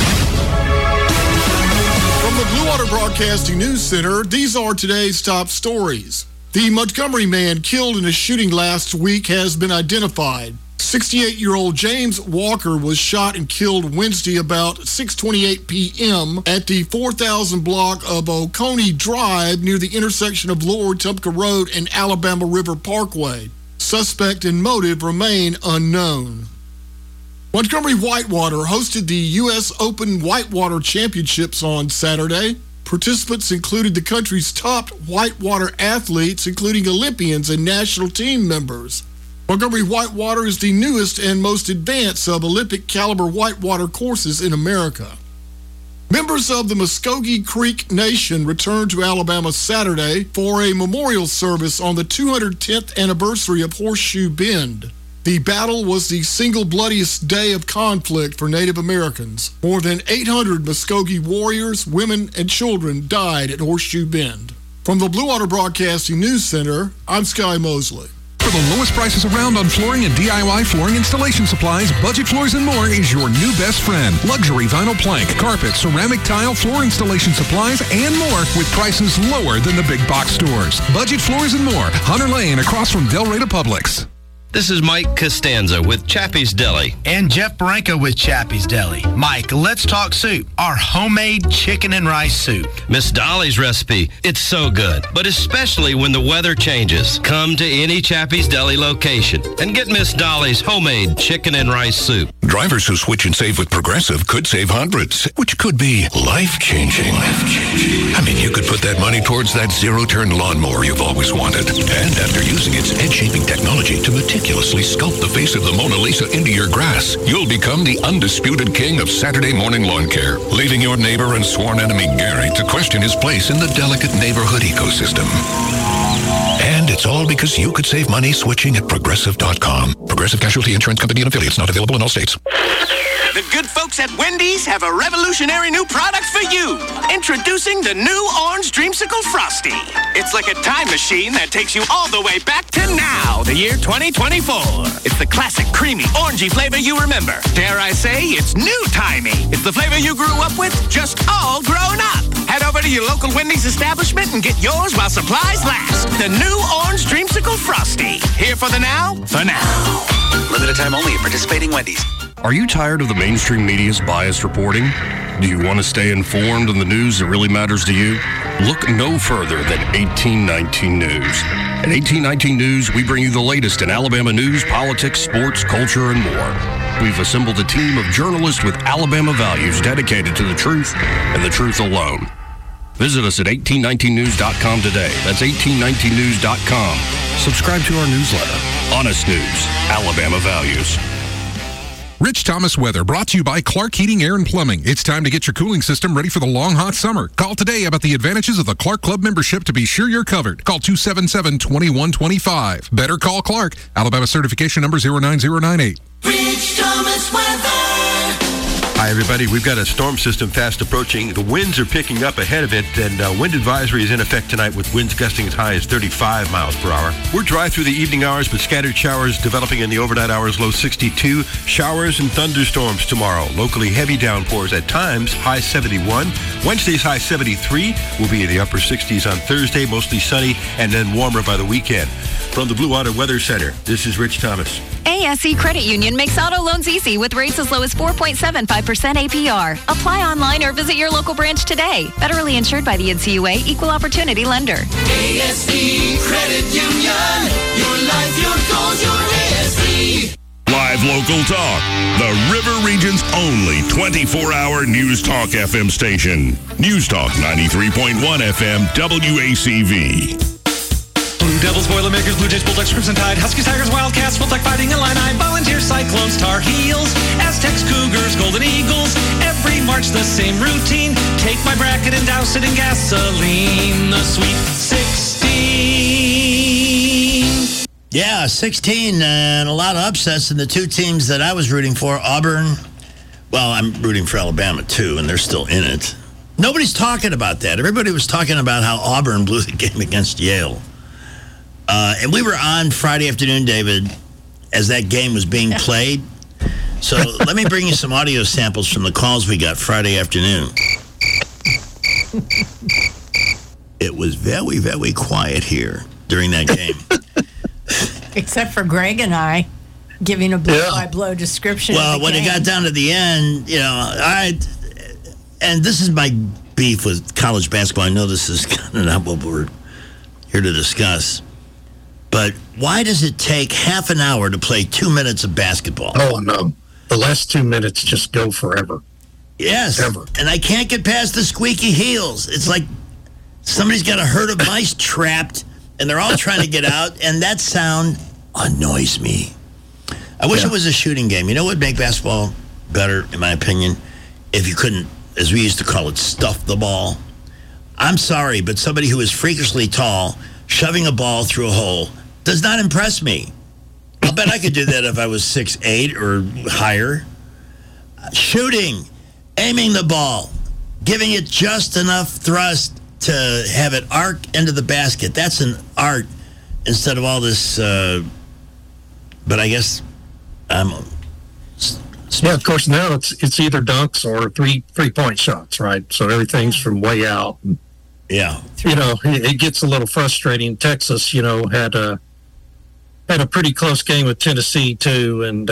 From the Blue Water Broadcasting News Center, these are today's top stories. The Montgomery man killed in a shooting last week has been identified. 68-year-old James Walker was shot and killed Wednesday about 6:28 p.m. at the 4000 block of Oconee Drive near the intersection of Lower Wetumpka Road and Alabama River Parkway. Suspect and motive remain unknown. Montgomery Whitewater hosted the U.S. Open Whitewater Championships on Saturday. Participants included the country's top whitewater athletes, including Olympians and national team members. Montgomery Whitewater is the newest and most advanced of Olympic-caliber whitewater courses in America. Members of the Muskogee Creek Nation returned to Alabama Saturday for a memorial service on the 210th anniversary of Horseshoe Bend. The battle was the single bloodiest day of conflict for Native Americans. More than 800 Muskogee warriors, women, and children died at Horseshoe Bend. From the Blue Water Broadcasting News Center, I'm Sky Mosley. For the lowest prices around on flooring and DIY flooring installation supplies, Budget Floors and More is your new best friend. Luxury vinyl plank, carpet, ceramic tile, floor installation supplies, and more with prices lower than the big box stores. Budget Floors and More, Hunter Lane across from Del Rey to Publix. This is Mike Costanza with Chappie's Deli. And Jeff Baranka with Chappie's Deli. Mike, let's talk soup. Our homemade chicken and rice soup. Miss Dolly's recipe, it's so good, but especially when the weather changes. Come to any Chappie's Deli location and get Miss Dolly's homemade chicken and rice soup. Drivers who switch and save with Progressive could save hundreds, which could be life-changing. I mean, you could put that money towards that zero-turn lawnmower you've always wanted. And after using its edge-shaping technology to meticulously sculpt the face of the Mona Lisa into your grass, you'll become the undisputed king of Saturday morning lawn care, leaving your neighbor and sworn enemy Gary to question his place in the delicate neighborhood ecosystem. And it's all because you could save money switching at Progressive.com. Progressive Casualty Insurance Company and affiliates, not available in all states. The good folks at Wendy's have a revolutionary new product for you. Introducing the new Orange Dreamsicle Frosty. It's like a time machine that takes you all the way back to now, the year 2024. It's the classic creamy, orangey flavor you remember. Dare I say, it's new-timey. It's the flavor you grew up with, just all grown up. Head over to your local Wendy's establishment and get yours while supplies last. The new Orange Dreamsicle Frosty. Here for the now, for now. Limited time only at participating Wendy's. Are you tired of the mainstream media's biased reporting? Do you want to stay informed on the news that really matters to you? Look no further than 1819 News. At 1819 News, we bring you the latest in Alabama news, politics, sports, culture, and more. We've assembled a team of journalists with Alabama values dedicated to the truth and the truth alone. Visit us at 1819news.com today. That's 1819news.com. Subscribe to our newsletter. Honest News, Alabama Values. Rich Thomas weather brought to you by Clark Heating, Air, and Plumbing. It's time to get your cooling system ready for the long, hot summer. Call today about the advantages of the Clark Club membership to be sure you're covered. Call 277-2125. Better call Clark. Alabama certification number 09098. Rich Thomas weather. Hi, everybody. We've got a storm system fast approaching. The winds are picking up ahead of it, and wind advisory is in effect tonight with winds gusting as high as 35 miles per hour. We're dry through the evening hours, but scattered showers developing in the overnight hours, low 62. Showers and thunderstorms tomorrow. Locally heavy downpours at times, high 71. Wednesday's high 73 will be in the upper 60s on Thursday, mostly sunny, and then warmer by the weekend. From the Blue Water Weather Center, this is Rich Thomas. ASE Credit Union makes auto loans easy with rates as low as 4.75% APR. Apply online or visit your local branch today. Federally insured by the NCUA, Equal Opportunity Lender. ASE Credit Union. Your life, your goals, your ASE. Live local talk. The River Region's only 24-hour News Talk FM station. News Talk 93.1 FM WACV. Blue Devils, Boilermakers, Blue Jays, Bulldogs, Crimson Tide, Huskies, Tigers, Wildcats, Full-Tech Fighting, Illini, Volunteers, Cyclones, Tar Heels, Aztecs, Cougars, Golden Eagles. Every March the same routine. Take my bracket and douse it in gasoline. The Sweet 16. Yeah, 16 and a lot of upsets in the two teams that I was rooting for. Auburn, well, I'm rooting for Alabama too, and they're still in it. Nobody's talking about that. Everybody was talking about how Auburn blew the game against Yale. And we were on Friday afternoon, David, as that game was being played. So let me bring you some audio samples from the calls we got Friday afternoon. It was very, very quiet here during that game. Except for Greg and I giving a blow-by-blow description. Well, of the when game. it got down to the end, and this is my beef with college basketball. I know this is kind of not what we're here to discuss. But why does it take half an hour to play 2 minutes of basketball? Oh, no. The last 2 minutes just go forever. Yes. Ever. And I can't get past the squeaky heels. It's like somebody's got a herd of mice trapped, and they're all trying to get out, and that sound annoys me. I wish it was a shooting game. You know what would make basketball better, in my opinion? If you couldn't, as we used to call it, stuff the ball. I'm sorry, but somebody who is freakishly tall, shoving a ball through a hole, does not impress me. I'll bet I could do that if I was 6'8" or higher. Shooting, aiming the ball, giving it just enough thrust to have it arc into the basket. That's an art instead of all this, but I guess I'm... Yeah, of course, now it's either dunks or three-point shots, right? So everything's from way out. Yeah. You know, it gets a little frustrating. Texas, had had a pretty close game with Tennessee too, and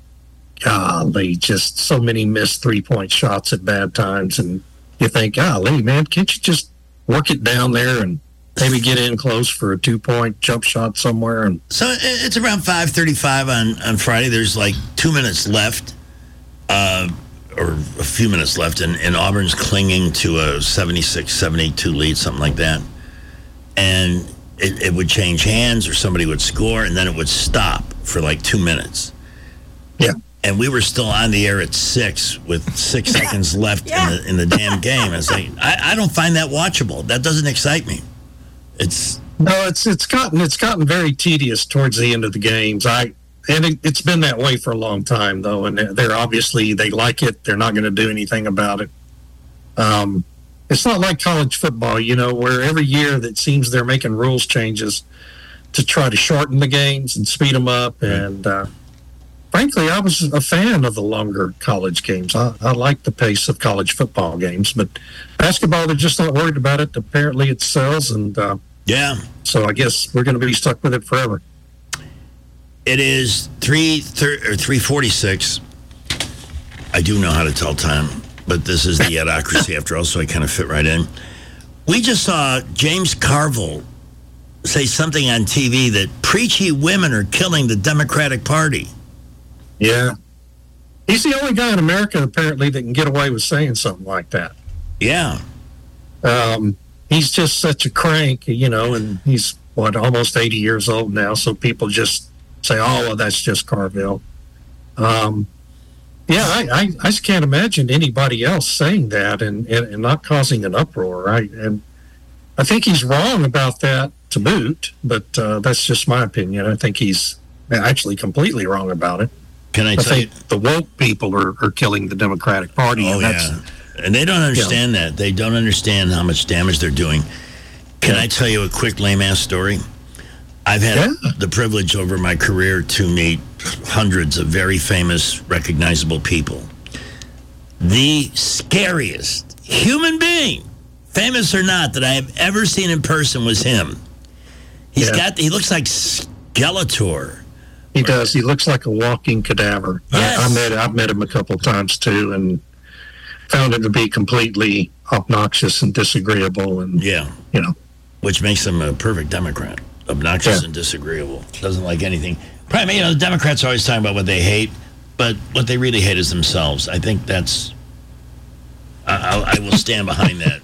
golly, just so many missed 3-point shots at bad times. And you think, golly, man, can't you just work it down there and maybe get in close for a 2-point jump shot somewhere? And so it's around 5:35 on Friday. There's like 2 minutes left, or a few minutes left, and Auburn's clinging to a 76-72 lead, something like that. And it would change hands, or somebody would score, and then it would stop for like 2 minutes. Yeah. And we were still on the air at 6 with 6 seconds left in the damn game. It's like, I don't find that watchable. That doesn't excite me. It's gotten very tedious towards the end of the games. It's been that way for a long time though, and they're obviously, they like it. They're not going to do anything about it. It's not like college football, where every year that seems they're making rules changes to try to shorten the games and speed them up. And frankly, I was a fan of the longer college games. I like the pace of college football games, but basketball, they're just not worried about it. Apparently it sells, and so I guess we're going to be stuck with it forever. It is 3:46. I do know how to tell time, but this is the Idiocracy after all, so I kind of fit right in. We just saw James Carville say something on TV that preachy women are killing the Democratic Party. Yeah. He's the only guy in America, apparently, that can get away with saying something like that. Yeah. He's just such a crank, and he's, almost 80 years old now, so people just say, well, that's just Carville. I just can't imagine anybody else saying that and not causing an uproar. And I think he's wrong about that to boot, but that's just my opinion. I think he's actually completely wrong about it. I think the woke people are killing the Democratic Party. Oh, and they don't understand that. They don't understand how much damage they're doing. Can I tell you a quick lame-ass story? I've had the privilege over my career to meet hundreds of very famous, recognizable people. The scariest human being, famous or not, that I have ever seen in person was him. He looks like Skeletor. He does. He looks like a walking cadaver. Yes. I've met him a couple of times too, and found him to be completely obnoxious and disagreeable. And which makes him a perfect Democrat. Obnoxious and disagreeable. Doesn't like anything. Probably, the Democrats are always talking about what they hate, but what they really hate is themselves. I think that's. I will stand behind that.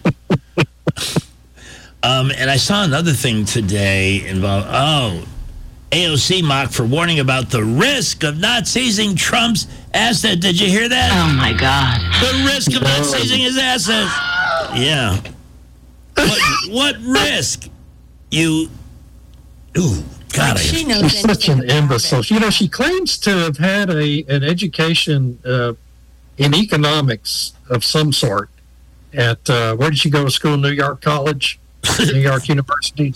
And I saw another thing today involved. AOC mocked for warning about the risk of not seizing Trump's asset. Did you hear that? Oh my God! The risk of not seizing his assets. Yeah. What risk? You. Ooh, God, she's such an imbecile. She claims to have had an education in economics of some sort at, where did she go to school? New York College? New York University?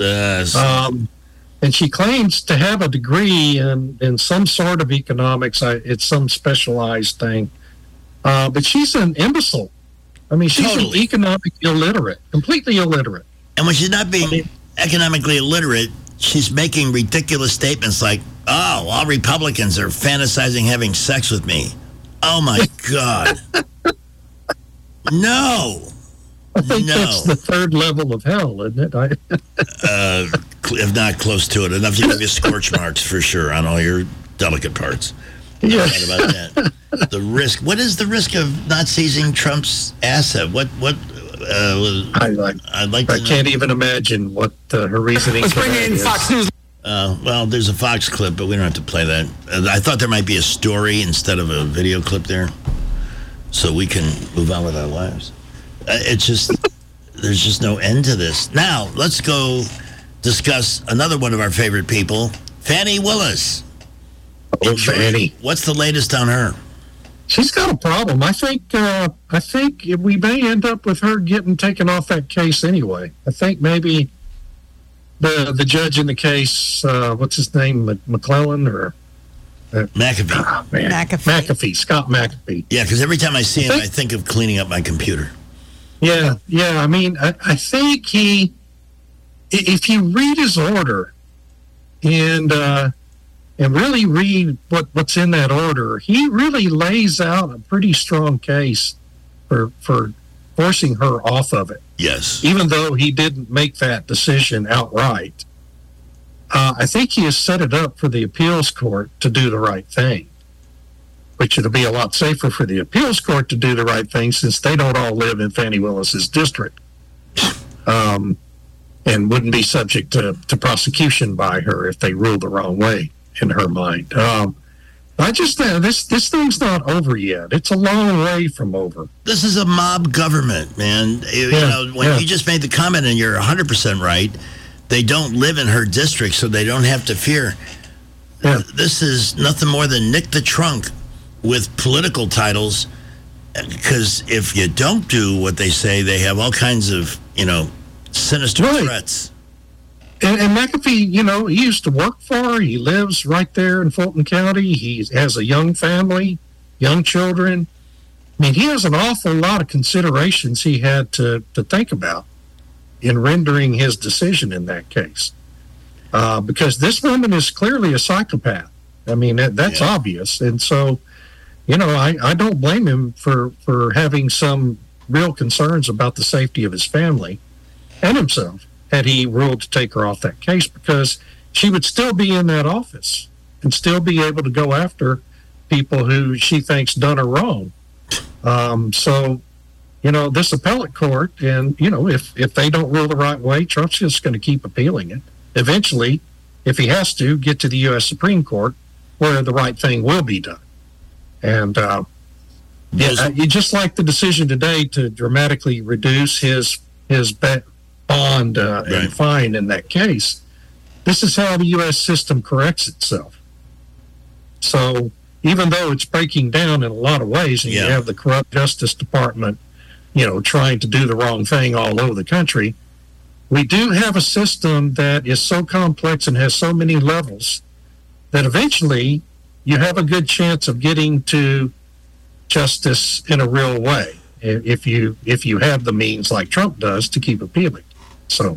And she claims to have a degree in some sort of economics. It's some specialized thing. But she's an imbecile. I mean, she's an economic illiterate, completely illiterate. And when she's not being economically illiterate, she's making ridiculous statements like, all Republicans are fantasizing having sex with me. Oh, my God. No. I think that's the third level of hell, isn't it? If not close to it. Enough to give you scorch marks for sure on all your delicate parts. No doubt about that. The risk. What is the risk of not seizing Trump's asset? I can't even imagine what her reasoning for that is. Fox News. Well, there's a Fox clip, but we don't have to play that. I thought there might be a story instead of a video clip there, so we can move on with our lives. It's just, there's just no end to this. Now, let's go discuss another one of our favorite people, Fannie Willis. Oh, Fannie. What's the latest on her? She's got a problem. I think we may end up with her getting taken off that case anyway. I think maybe the judge in the case, what's his name, McClellan or McAfee. Oh, McAfee, Scott McAfee. Yeah, because every time I see him, I think of cleaning up my computer. Yeah. I mean, I think if you read his order, and really read what's in that order, he really lays out a pretty strong case for forcing her off of it. Yes. Even though he didn't make that decision outright, I think he has set it up for the appeals court to do the right thing, which it'll be a lot safer for the appeals court to do the right thing since they don't all live in Fannie Willis's district, and wouldn't be subject to prosecution by her if they ruled the wrong way in her mind. I just this thing's not over yet. It's a long way from over. This is a mob government, man. You just made the comment, and you're 100% right. They don't live in her district, so they don't have to fear. Yeah. This is nothing more than Nick the Trunk with political titles, because if you don't do what they say, they have all kinds of, sinister threats. And McAfee, he used to work for her. He lives right there in Fulton County. He has a young family, young children. I mean, he has an awful lot of considerations he had to think about in rendering his decision in that case. Because this woman is clearly a psychopath. I mean, that's obvious. And so, I don't blame him for having some real concerns about the safety of his family and himself had he ruled to take her off that case, because she would still be in that office and still be able to go after people who she thinks done her wrong. So, this appellate court, and, if they don't rule the right way, Trump's just going to keep appealing it. Eventually, if he has to, get to the U.S. Supreme Court where the right thing will be done. And, just like the decision today to dramatically reduce his bond and fine in that case, this is how the U.S. system corrects itself. So even though it's breaking down in a lot of ways, and you have the corrupt Justice Department, trying to do the wrong thing all over the country, we do have a system that is so complex and has so many levels that eventually you have a good chance of getting to justice in a real way if you have the means like Trump does to keep appealing. So,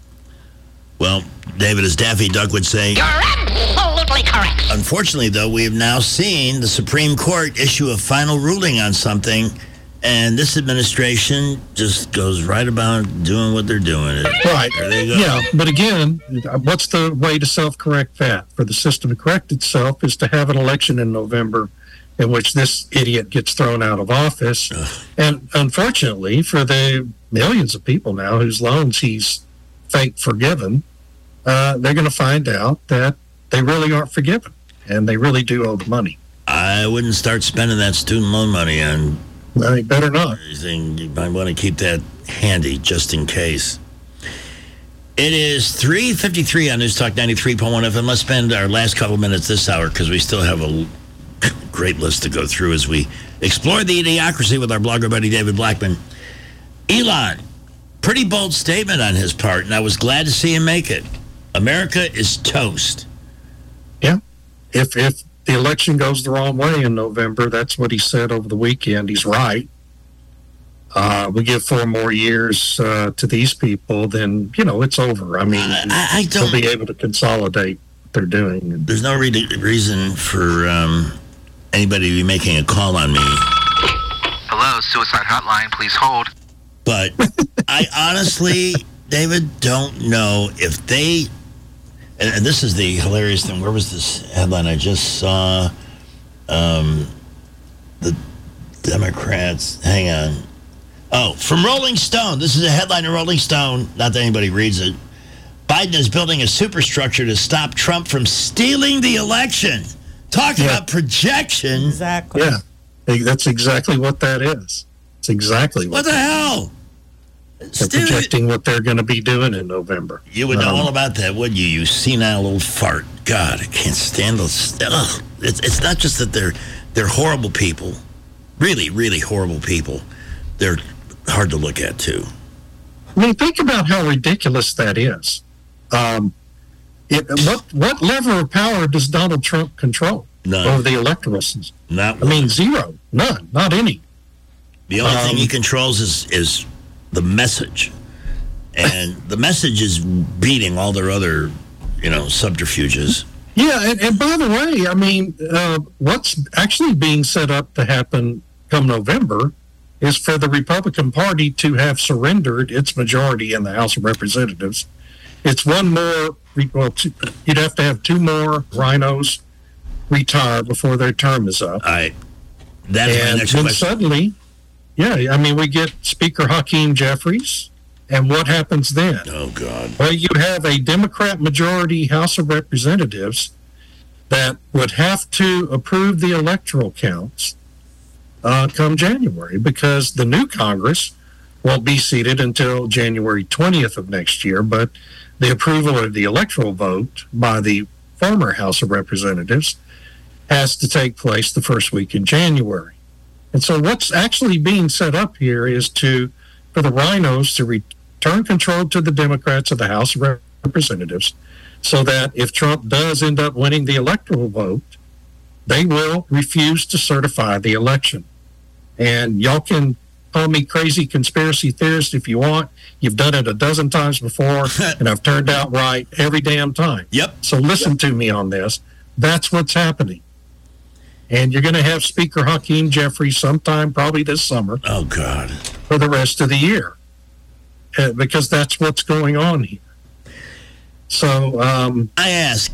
well, David, as Daffy Duck would say, you're absolutely correct. Unfortunately, though, we have now seen the Supreme Court issue a final ruling on something, and this administration just goes right about doing what they're doing. Right. There they go. Yeah, but again, what's the way to self-correct that? For the system to correct itself is to have an election in November in which this idiot gets thrown out of office. And unfortunately, for the millions of people now whose loans he's fake forgiven, they're going to find out that they really aren't forgiven, and they really do owe the money. I wouldn't start spending that student loan money on... No, you better not. You might want to keep that handy just in case. It is 3:53 on News Talk 93.1 FM. Let's spend our last couple minutes this hour because we still have a great list to go through as we explore the idiocracy with our blogger buddy David Blackman. Elon, pretty bold statement on his part, and I was glad to see him make it. America is toast. Yeah. If the election goes the wrong way in November, that's what he said over the weekend. He's right. We give 4 more years to these people, then, it's over. I mean, they'll be able to consolidate what they're doing. There's no reason for anybody to be making a call on me. Hello, suicide hotline, please hold. But I honestly, David, don't know if they... And this is the hilarious thing. Where was this headline I just saw? The Democrats... Hang on. Oh, from Rolling Stone. This is a headline in Rolling Stone. Not that anybody reads it. Biden is building a superstructure to stop Trump from stealing the election. Talk about projection. Exactly. Yeah, that's exactly what that is. It's exactly what the hell? They're projecting what they're going to be doing in November. You would know all about that, wouldn't you? You senile old fart. God, I can't stand those. It's not just that they're horrible people. Really, really horrible people. They're hard to look at, too. I mean, think about how ridiculous that is. What lever of power does Donald Trump control over the electoral system? Zero. None. Not any. The only thing he controls is the message. And the message is beating all their other, subterfuges. Yeah, and by the way, I mean, what's actually being set up to happen come November is for the Republican Party to have surrendered its majority in the House of Representatives. It's one more, you'd have to have 2 more rhinos retire before their term is up. All right. That is my next question. question. Suddenly, we get Speaker Hakeem Jeffries, and what happens then? Oh, God. Well, you have a Democrat majority House of Representatives that would have to approve the electoral counts come January, because the new Congress won't be seated until January 20th of next year, but the approval of the electoral vote by the former House of Representatives has to take place the first week in January. And so what's actually being set up here is for the rhinos to return control to the Democrats of the House of Representatives, so that if Trump does end up winning the electoral vote, they will refuse to certify the election. And y'all can call me crazy conspiracy theorist if you want. You've done it a dozen times before, and I've turned out right every damn time. Yep. So listen to me on this. That's what's happening. And you're going to have Speaker Hakeem Jeffries sometime probably this summer. Oh, God. For the rest of the year. Because that's what's going on here. So I ask,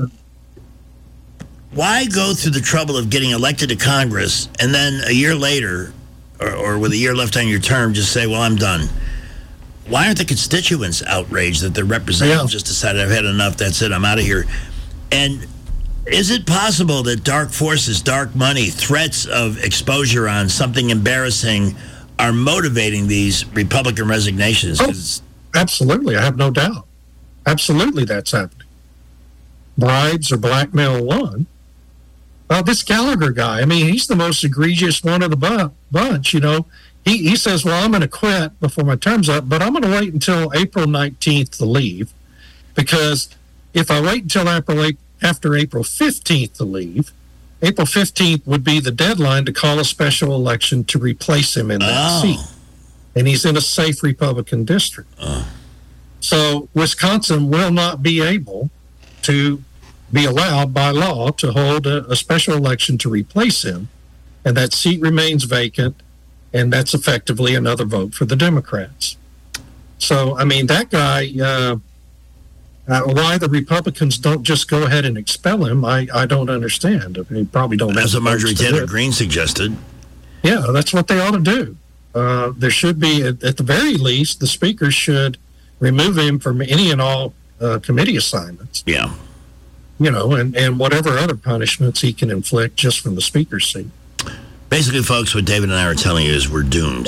why go through the trouble of getting elected to Congress and then a year later, or with a year left on your term, just say, well, I'm done? Why aren't the constituents outraged that their representatives just decided, I've had enough, that's it, I'm out of here? And is it possible that dark forces, dark money, threats of exposure on something embarrassing are motivating these Republican resignations? Oh, absolutely. I have no doubt. Absolutely that's happening. Bribes or blackmail won. This Gallagher guy, he's the most egregious one of the bunch, He says, well, I'm going to quit before my term's up, but I'm going to wait until April 19th to leave, because if I wait until after April 15th to leave, April 15th would be the deadline to call a special election to replace him in that seat. And he's in a safe Republican district. So Wisconsin will not be able to be allowed by law to hold a special election to replace him. And that seat remains vacant. And that's effectively another vote for the Democrats. So, that guy, why the Republicans don't just go ahead and expel him, I don't understand. They probably don't. As Marjorie Taylor Greene suggested. Yeah, that's what they ought to do. There should be, at the very least, the Speaker should remove him from any and all committee assignments. Yeah. And whatever other punishments he can inflict just from the Speaker's seat. Basically, folks, what David and I are telling you is we're doomed.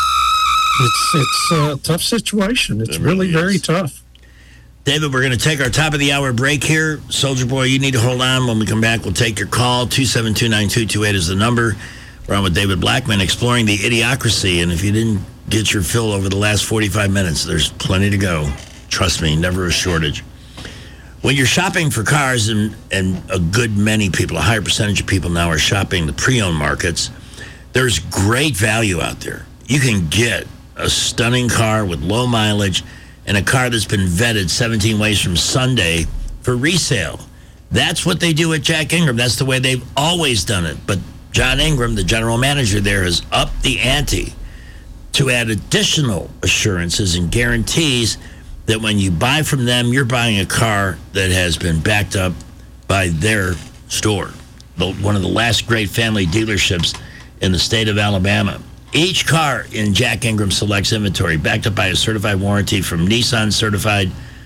It's a tough situation. It's really very tough. David, we're going to take our top of the hour break here. Soldier Boy, you need to hold on. When we come back, we'll take your call. 272-9228 is the number. We're on with David Blackman, exploring the idiocracy. And if you didn't get your fill over the last 45 minutes, there's plenty to go. Trust me, never a shortage. When you're shopping for cars, and a good many people, a higher percentage of people now are shopping the pre-owned markets, there's great value out there. You can get a stunning car with low mileage and a car that's been vetted 17 ways from Sunday for resale. That's what they do at Jack Ingram. That's the way they've always done it. But John Ingram, the general manager there, has upped the ante to add additional assurances and guarantees that when you buy from them, you're buying a car that has been backed up by their store, one of the last great family dealerships in the state of Alabama. Each car in Jack Ingram Select's inventory backed up by a certified warranty from Nissan certified